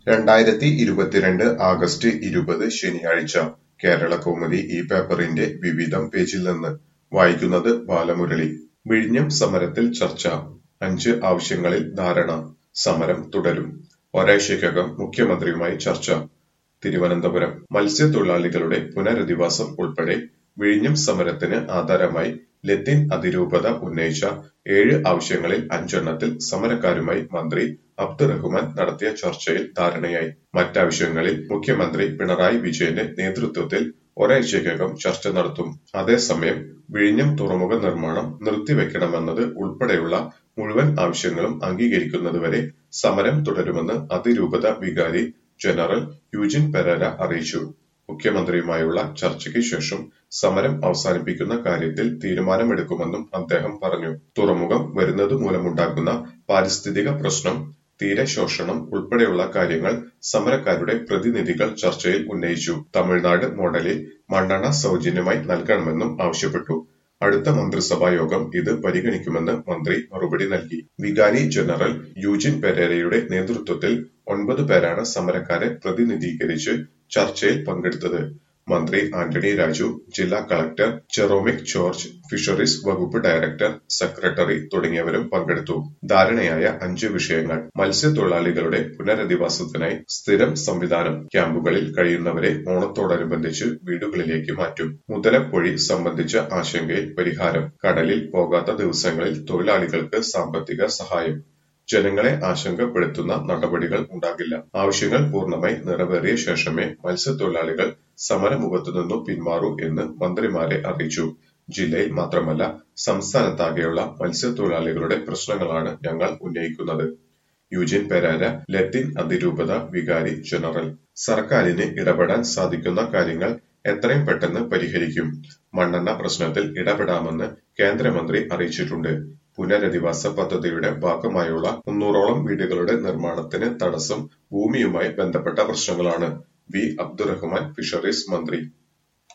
2022 August 20 ശനിയാഴ്ച കേരളകൗമുദി ഈ പേപ്പറിന്റെ വിവിധം പേജിൽ നിന്ന് വായിക്കുന്നത് ബാലമുരളി. വിഴിഞ്ഞം സമരത്തിൽ ചർച്ച, 5 ആവശ്യങ്ങളിൽ ധാരണ, സമരം തുടരും. ഒരാഴ്ചയ്ക്കകം മുഖ്യമന്ത്രിയുമായി ചർച്ച. തിരുവനന്തപുരം മത്സ്യത്തൊഴിലാളികളുടെ പുനരധിവാസം ഉൾപ്പെടെ വിഴിഞ്ഞം സമരത്തിന് ആധാരമായി ലത്തീൻ അതിരൂപത ഉന്നയിച്ച 7 ആവശ്യങ്ങളിൽ 5 സമരക്കാരുമായി മന്ത്രി അബ്ദുറഹ്മാൻ നടത്തിയ ചർച്ചയിൽ ധാരണയായി. മറ്റാവശ്യങ്ങളിൽ മുഖ്യമന്ത്രി പിണറായി വിജയന്റെ നേതൃത്വത്തിൽ ഒരാഴ്ചയ്ക്കകം ചർച്ച നടത്തും. അതേസമയം വിഴിഞ്ഞം തുറമുഖ നിർമ്മാണം നിർത്തിവെക്കണമെന്നത് ഉൾപ്പെടെയുള്ള മുഴുവൻ ആവശ്യങ്ങളും അംഗീകരിക്കുന്നതുവരെ സമരം തുടരുമെന്ന് അതിരൂപത വികാരി ജനറൽ യൂജിൻ പെരേര അറിയിച്ചു. മുഖ്യമന്ത്രിയുമായുള്ള ചർച്ചയ്ക്ക് ശേഷം സമരം അവസാനിപ്പിക്കുന്ന കാര്യത്തിൽ തീരുമാനമെടുക്കുമെന്നും അദ്ദേഹം പറഞ്ഞു. തുറമുഖം വരുന്നത് മൂലമുണ്ടാകുന്ന പാരിസ്ഥിതിക പ്രശ്നം, തീരശോഷണം ഉൾപ്പെടെയുള്ള കാര്യങ്ങൾ സമരക്കാരുടെ പ്രതിനിധികൾ ചർച്ചയിൽ ഉന്നയിച്ചു. തമിഴ്നാട് മോഡലിൽ മണ്ണെണ്ണ സൗജന്യമായി നൽകണമെന്നും ആവശ്യപ്പെട്ടു. അടുത്ത മന്ത്രിസഭാ യോഗം ഇത് പരിഗണിക്കുമെന്ന് മന്ത്രി മറുപടി നൽകി. വികാരി ജനറൽ യൂജിൻ പെരേരയുടെ നേതൃത്വത്തിൽ 9 പേരാണ് സമരക്കാരെ പ്രതിനിധീകരിച്ച് ചർച്ചയിൽ പങ്കെടുത്തത്. മന്ത്രി ആന്റണി രാജു, ജില്ലാ കളക്ടർ ജെറോമിക് ജോർജ്, ഫിഷറീസ് വകുപ്പ് ഡയറക്ടർ, സെക്രട്ടറി തുടങ്ങിയവരും പങ്കെടുത്തു. ധാരണയായ 5 വിഷയങ്ങൾ: മത്സ്യത്തൊഴിലാളികളുടെ പുനരധിവാസത്തിനായി സ്ഥിരം സംവിധാനം, ക്യാമ്പുകളിൽ കഴിയുന്നവരെ ഓണത്തോടനുബന്ധിച്ച് വീടുകളിലേക്ക് മാറ്റും, മുതലപ്പൊഴി സംബന്ധിച്ച ആശങ്കയിൽ പരിഹാരം, കടലിൽ പോകാത്ത ദിവസങ്ങളിൽ തൊഴിലാളികൾക്ക് സാമ്പത്തിക സഹായം, ജനങ്ങളെ ആശങ്കപ്പെടുത്തുന്ന നടപടികൾ ഉണ്ടാകില്ല. ആവശ്യങ്ങൾ പൂർണ്ണമായി നിറവേറിയ ശേഷമേ മത്സ്യത്തൊഴിലാളികൾ സമരമുഖത്തുനിന്നു പിന്മാറൂ എന്ന് മന്ത്രിമാരെ അറിയിച്ചു. ജില്ലയിൽ മാത്രമല്ല സംസ്ഥാനത്താകെയുള്ള മത്സ്യത്തൊഴിലാളികളുടെ പ്രശ്നങ്ങളാണ് ഞങ്ങൾ ഉന്നയിക്കുന്നത്. യൂജിൻ പെരേര, ലത്തീൻ അതിരൂപത വികാരി ജനറൽ. സർക്കാരിന് ഇടപെടാൻ സാധിക്കുന്ന കാര്യങ്ങൾ എത്രയും പെട്ടെന്ന് പരിഹരിക്കും. മണ്ണെണ്ണ പ്രശ്നത്തിൽ ഇടപെടാമെന്ന് കേന്ദ്രമന്ത്രി അറിയിച്ചിട്ടുണ്ട്. പുനരധിവാസ പദ്ധതിയുടെ ഭാഗമായുള്ള 300ഓളം വീടുകളുടെ നിർമ്മാണത്തിന് തടസ്സം ഭൂമിയുമായി ബന്ധപ്പെട്ട പ്രശ്നങ്ങളാണ്. വി അബ്ദുറഹ്മാൻ, ഫിഷറീസ് മന്ത്രി.